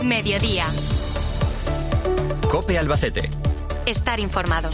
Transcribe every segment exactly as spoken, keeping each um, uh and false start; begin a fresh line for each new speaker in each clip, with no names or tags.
Mediodía.
COPE Albacete.
Estar informado.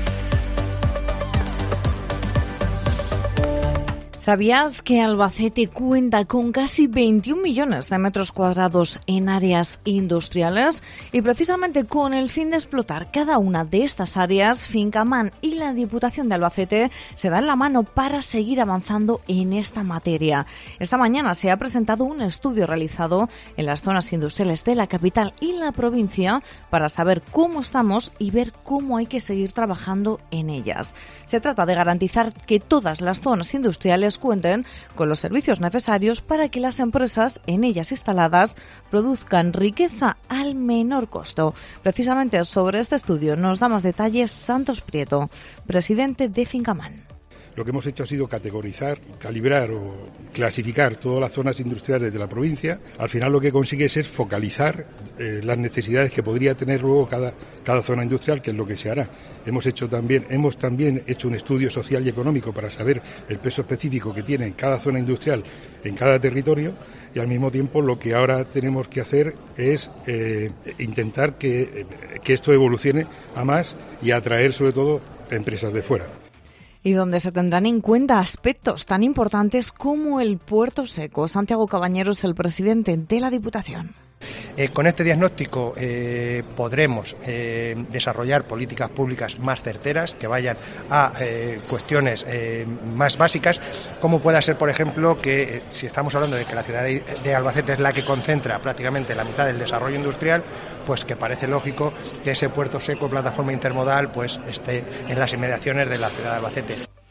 ¿Sabías que Albacete cuenta con casi veintiún millones de metros cuadrados en áreas industriales? Y precisamente con el fin de explotar cada una de estas áreas, Fincaman y la Diputación de Albacete se dan la mano para seguir avanzando en esta materia. Esta mañana se ha presentado un estudio realizado en las zonas industriales de la capital y la provincia para saber cómo estamos y ver cómo hay que seguir trabajando en ellas. Se trata de garantizar que todas las zonas industriales cuenten con los servicios necesarios para que las empresas en ellas instaladas produzcan riqueza al menor costo. Precisamente sobre este estudio nos da más detalles Santos Prieto, presidente de Fincaman.
Lo que hemos hecho ha sido categorizar, calibrar o clasificar todas las zonas industriales de la provincia. Al final lo que consigues es focalizar eh, las necesidades que podría tener luego cada, cada zona industrial, que es lo que se hará. Hemos hecho también, hemos también hecho un estudio social y económico para saber el peso específico que tiene cada zona industrial en cada territorio, y al mismo tiempo lo que ahora tenemos que hacer es eh, intentar que, que esto evolucione a más y atraer sobre todo empresas de fuera.
Y donde se tendrán en cuenta aspectos tan importantes como el puerto seco. Santiago Cabañeros, el presidente de la Diputación.
Eh, con este diagnóstico eh, podremos eh, desarrollar políticas públicas más certeras que vayan a eh, cuestiones eh, más básicas, como pueda ser, por ejemplo, que eh, si estamos hablando de que la ciudad de, de Albacete es la que concentra prácticamente la mitad del desarrollo industrial, pues que parece lógico que ese puerto seco, plataforma intermodal, pues esté en las inmediaciones de la ciudad de Albacete.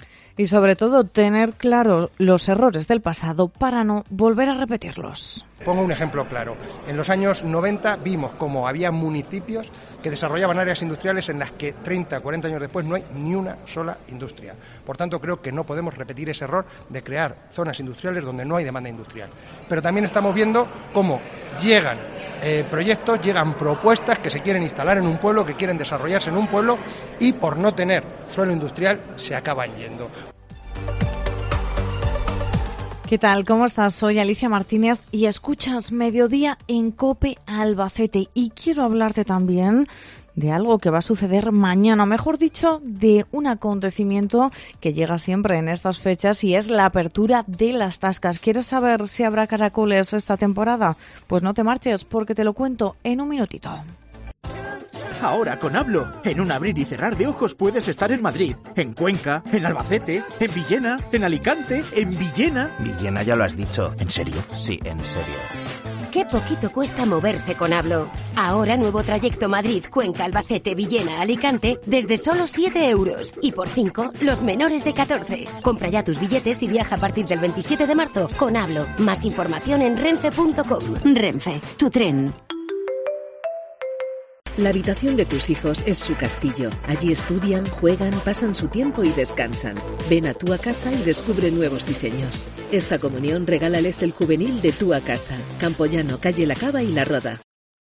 Y sobre todo tener claros los errores del pasado para no volver a repetirlos.
Pongo un ejemplo claro. En los años noventa vimos cómo había municipios que desarrollaban áreas industriales en las que treinta, cuarenta años después no hay ni una sola industria. Por tanto, creo que no podemos repetir ese error de crear zonas industriales donde no hay demanda industrial. Pero también estamos viendo cómo llegan eh, proyectos, llegan propuestas que se quieren instalar en un pueblo, que quieren desarrollarse en un pueblo y por no tener suelo industrial se acaban yendo.
¿Qué tal? ¿Cómo estás? Soy Alicia Martínez y escuchas Mediodía en COPE Albacete. Y quiero hablarte también de algo que va a suceder mañana, mejor dicho, de un acontecimiento que llega siempre en estas fechas y es la apertura de las tascas. ¿Quieres saber si habrá caracoles esta temporada? Pues no te marches porque te lo cuento en un minutito.
Ahora con Hablo, en un abrir y cerrar de ojos puedes estar en Madrid, en Cuenca, en Albacete, en Villena, en Alicante, en Villena.
Villena ya lo has dicho. ¿En serio? Sí, en serio.
Qué poquito cuesta moverse con Hablo. Ahora nuevo trayecto Madrid, Cuenca, Albacete, Villena, Alicante desde solo siete euros. Y por cinco, los menores de catorce. Compra ya tus billetes y viaja a partir del veintisiete de marzo con Hablo. Más información en renfe punto com.
Renfe, tu tren.
La habitación de tus hijos es su castillo. Allí estudian, juegan, pasan su tiempo y descansan. Ven a Tua Casa y descubre nuevos diseños. Esta comunión regálales el juvenil de Tua Casa. Campoyano, calle La Cava y La Roda.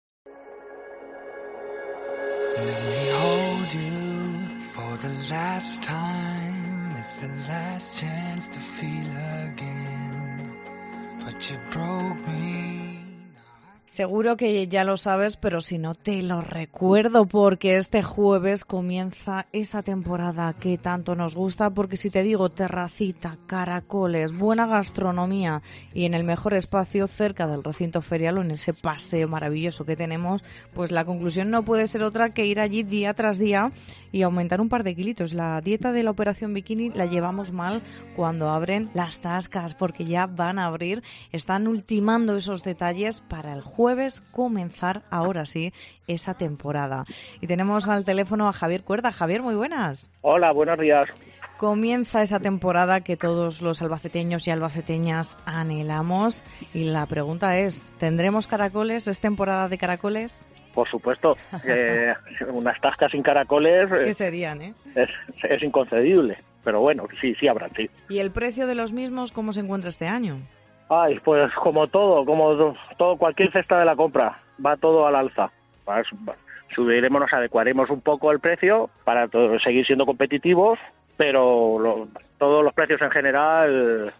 Seguro que ya lo sabes, pero si no te lo recuerdo porque este jueves comienza esa temporada que tanto nos gusta, porque si te digo terracita, caracoles, buena gastronomía y en el mejor espacio cerca del recinto ferial o en ese paseo maravilloso que tenemos, pues la conclusión no puede ser otra que ir allí día tras día y aumentar un par de kilitos. La dieta de la Operación Bikini la llevamos mal cuando abren las tascas, porque ya van a abrir, están ultimando esos detalles para el jueves jueves comenzar, ahora sí, esa temporada. Y tenemos al teléfono a Javier Cuerda. Javier, muy buenas.
Hola, buenos días.
Comienza esa temporada que todos los albaceteños y albaceteñas anhelamos. Y la pregunta es, ¿tendremos caracoles? ¿Es temporada de caracoles?
Por supuesto. Eh, unas tascas sin caracoles...
¿Qué serían, eh?
Es, es inconcebible. Pero bueno, sí, sí habrán, sí.
¿Y el precio de los mismos cómo se encuentra este año?
Ay, pues como todo, como todo, cualquier cesta de la compra, va todo al alza. Pues, subiremos, nos adecuaremos un poco el precio para todo, seguir siendo competitivos, pero lo, todos los precios en general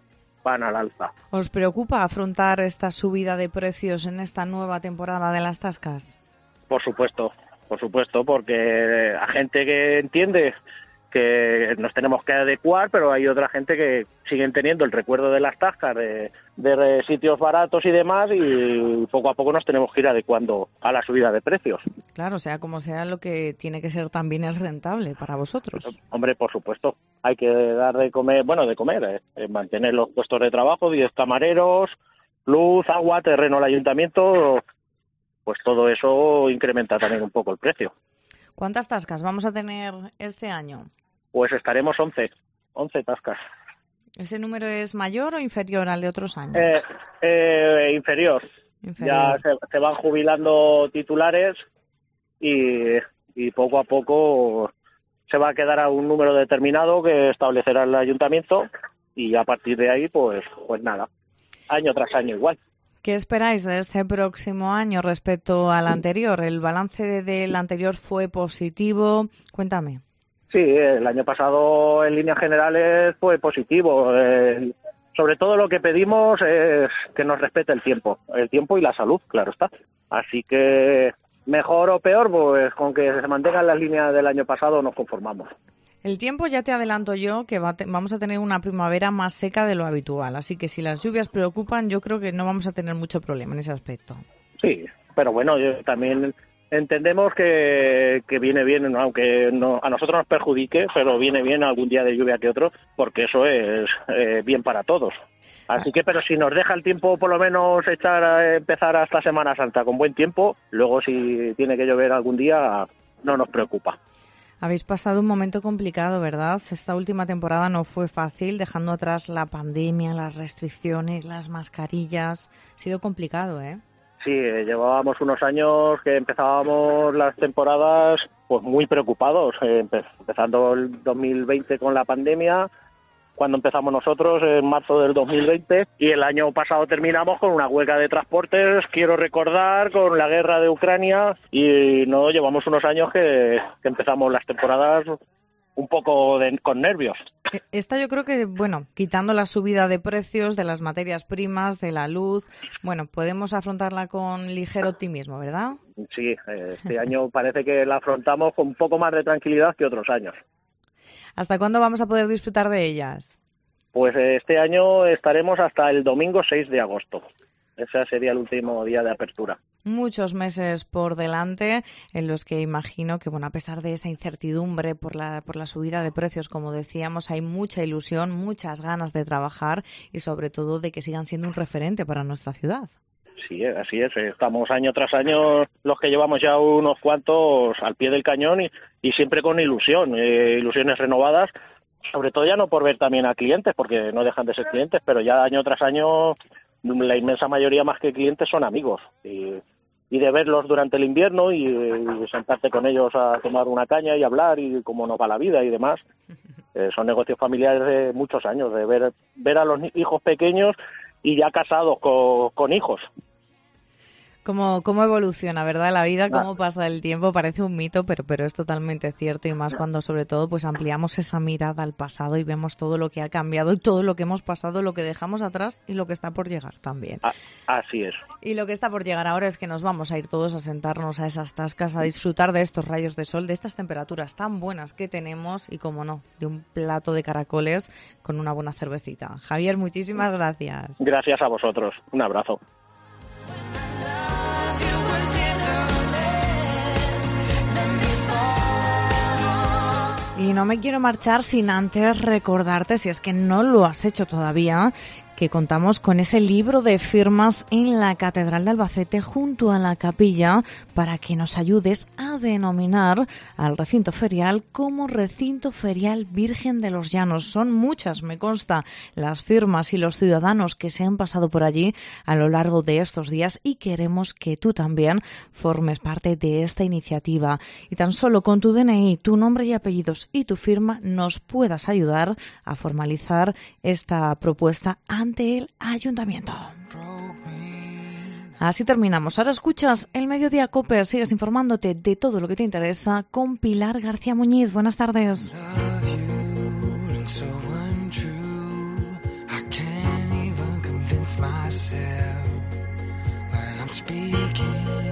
van al alza.
¿Os preocupa afrontar esta subida de precios en esta nueva temporada de las tascas?
Por supuesto, por supuesto, porque a gente que entiende que nos tenemos que adecuar, pero hay otra gente que siguen teniendo el recuerdo de las tascas, de, de sitios baratos y demás, y poco a poco nos tenemos que ir adecuando a la subida de precios.
Claro, sea como sea, lo que tiene que ser también es rentable para vosotros.
Hombre, por supuesto, hay que dar de comer, bueno, de comer, eh, mantener los puestos de trabajo, diez camareros, luz, agua, terreno al ayuntamiento, pues todo eso incrementa también un poco el precio.
¿Cuántas tascas vamos a tener este año?
Pues estaremos once, once tascas.
¿Ese número es mayor o inferior al de otros años?
Eh, eh, inferior. inferior. Ya se, se van jubilando titulares y, y poco a poco se va a quedar a un número determinado que establecerá el ayuntamiento y a partir de ahí, pues, pues nada, año tras año igual.
¿Qué esperáis de este próximo año respecto al anterior? ¿El balance del anterior fue positivo? Cuéntame.
Sí, el año pasado en líneas generales fue positivo. Eh, sobre todo lo que pedimos es que nos respete el tiempo, el tiempo y la salud, claro está. Así que mejor o peor, pues con que se mantengan las líneas del año pasado nos conformamos.
El tiempo, ya te adelanto yo, que va te- vamos a tener una primavera más seca de lo habitual. Así que si las lluvias preocupan, yo creo que no vamos a tener mucho problema en ese aspecto.
Sí, pero bueno, yo también entendemos que, que viene bien, ¿no? Aunque no, a nosotros nos perjudique, pero viene bien algún día de lluvia que otro, porque eso es eh, bien para todos. Así que, pero si nos deja el tiempo por lo menos echar a empezar hasta Semana Santa con buen tiempo, luego si tiene que llover algún día no nos preocupa.
Habéis pasado un momento complicado, ¿verdad? Esta última temporada no fue fácil, dejando atrás la pandemia, las restricciones, las mascarillas. Ha sido complicado, ¿eh?
Sí, eh, llevábamos unos años que empezábamos las temporadas pues muy preocupados, eh, empe- empezando el dos mil veinte con la pandemia, cuando empezamos nosotros en marzo del dos mil veinte, y el año pasado terminamos con una huelga de transportes, quiero recordar, con la guerra de Ucrania, y no llevamos unos años que, que empezamos las temporadas un poco de, con nervios.
Esta yo creo que, bueno, quitando la subida de precios de las materias primas, de la luz, bueno, podemos afrontarla con ligero optimismo, ¿verdad?
Sí, eh, este año parece que la afrontamos con un poco más de tranquilidad que otros años.
¿Hasta cuándo vamos a poder disfrutar de ellas?
Pues eh, este año estaremos hasta el domingo seis de agosto. Ese sería el último día de apertura.
Muchos meses por delante en los que imagino que, bueno, a pesar de esa incertidumbre por la, por la subida de precios, como decíamos, hay mucha ilusión, muchas ganas de trabajar y sobre todo de que sigan siendo un referente para nuestra ciudad.
Sí, así es. Estamos año tras año los que llevamos ya unos cuantos al pie del cañón y, y siempre con ilusión, eh, ilusiones renovadas, sobre todo ya no por ver también a clientes, porque no dejan de ser clientes, pero ya año tras año la inmensa mayoría más que clientes son amigos. Y, y de verlos durante el invierno y, y sentarte con ellos a tomar una caña y hablar y cómo nos va la vida y demás. Eh, son negocios familiares de muchos años, de ver, ver a los hijos pequeños y ya casados con, con hijos.
Cómo, cómo evoluciona, ¿verdad? La vida, cómo pasa el tiempo, parece un mito, pero, pero es totalmente cierto y más cuando sobre todo pues ampliamos esa mirada al pasado y vemos todo lo que ha cambiado y todo lo que hemos pasado, lo que dejamos atrás y lo que está por llegar también.
Ah, así es.
Y lo que está por llegar ahora es que nos vamos a ir todos a sentarnos a esas tascas, a disfrutar de estos rayos de sol, de estas temperaturas tan buenas que tenemos y, como no, de un plato de caracoles con una buena cervecita. Javier, muchísimas gracias.
Gracias a vosotros. Un abrazo.
Y no me quiero marchar sin antes recordarte, si es que no lo has hecho todavía, que contamos con ese libro de firmas en la Catedral de Albacete junto a la capilla para que nos ayudes a denominar al recinto ferial como Recinto Ferial Virgen de los Llanos. Son muchas, me consta, las firmas y los ciudadanos que se han pasado por allí a lo largo de estos días y queremos que tú también formes parte de esta iniciativa. Y tan solo con tu D N I, tu nombre y apellidos y tu firma nos puedas ayudar a formalizar esta propuesta ante el ayuntamiento. Así terminamos. Ahora escuchas el Mediodía Cope. Sigues informándote de todo lo que te interesa con Pilar García Muñiz. Buenas tardes.
myself when I'm speaking.